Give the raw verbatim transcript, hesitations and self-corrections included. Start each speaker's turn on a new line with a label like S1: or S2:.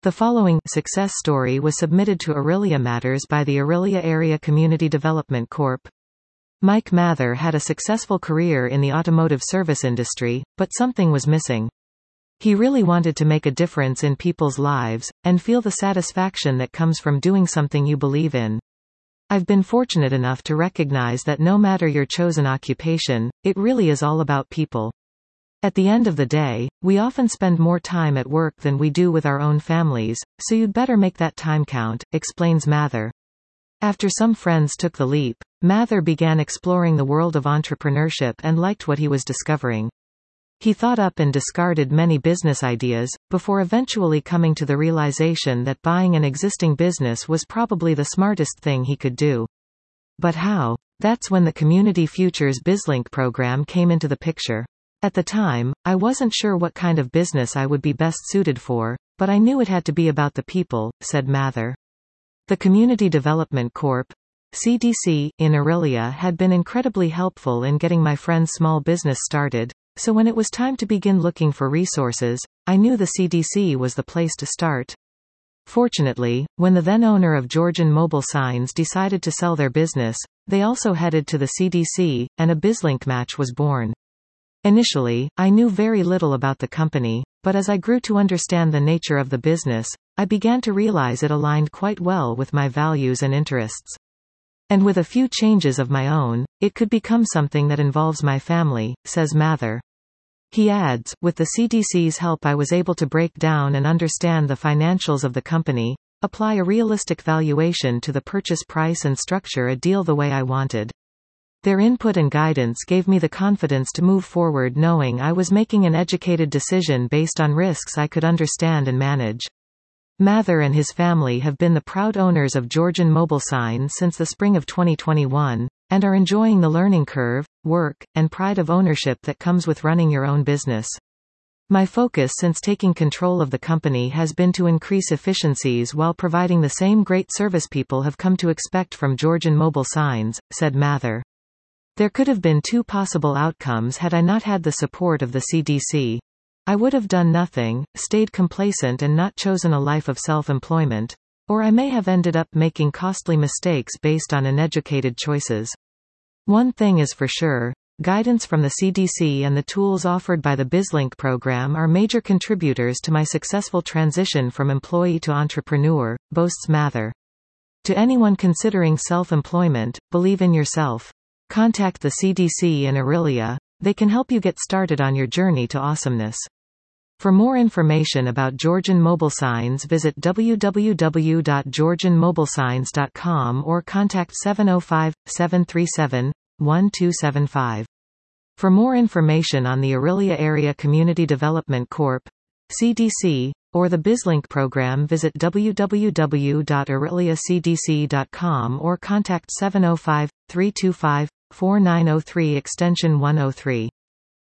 S1: The following success story was submitted to Aurelia Matters by the Aurelia Area Community Development Corporation. Mike Mather had a successful career in the automotive service industry, but something was missing. He really wanted to make a difference in people's lives, and feel the satisfaction that comes from doing something you believe in. I've been fortunate enough to recognize that no matter your chosen occupation, it really is all about people. At the end of the day, we often spend more time at work than we do with our own families, so you'd better make that time count, explains Mather. After some friends took the leap, Mather began exploring the world of entrepreneurship and liked what he was discovering. He thought up and discarded many business ideas, before eventually coming to the realization that buying an existing business was probably the smartest thing he could do. But how? That's when the Community Futures BizLink program came into the picture. At the time, I wasn't sure what kind of business I would be best suited for, but I knew it had to be about the people, said Mather. The Community Development Corporation, C D C, in Aurelia had been incredibly helpful in getting my friend's small business started, so when it was time to begin looking for resources, I knew the C D C was the place to start. Fortunately, when the then owner of Georgian Mobile Signs decided to sell their business, they also headed to the C D C, and a BizLink match was born. Initially, I knew very little about the company, but as I grew to understand the nature of the business, I began to realize it aligned quite well with my values and interests. And with a few changes of my own, it could become something that involves my family, says Mather. He adds, with the C D C's help I was able to break down and understand the financials of the company, apply a realistic valuation to the purchase price and structure a deal the way I wanted. Their input and guidance gave me the confidence to move forward knowing I was making an educated decision based on risks I could understand and manage. Mather and his family have been the proud owners of Georgian Mobile Signs since the spring of twenty twenty-one, and are enjoying the learning curve, work, and pride of ownership that comes with running your own business. My focus since taking control of the company has been to increase efficiencies while providing the same great service people have come to expect from Georgian Mobile Signs, said Mather. There could have been two possible outcomes had I not had the support of the C D C. I would have done nothing, stayed complacent and not chosen a life of self-employment, or I may have ended up making costly mistakes based on uneducated choices. One thing is for sure, guidance from the C D C and the tools offered by the BizLink program are major contributors to my successful transition from employee to entrepreneur, boasts Mather. To anyone considering self-employment, believe in yourself. Contact the C D C in Aurelia. They can help you get started on your journey to awesomeness. For more information about Georgian Mobile Signs, visit w w w dot georgian mobile signs dot com or contact seven oh five, seven three seven, one two seven five. For more information on the Aurelia Area Community Development Corporation, C D C, or the BizLink program, visit w w w dot aurelia c d c dot com or contact seven oh five, three two five, four nine oh three extension one oh three.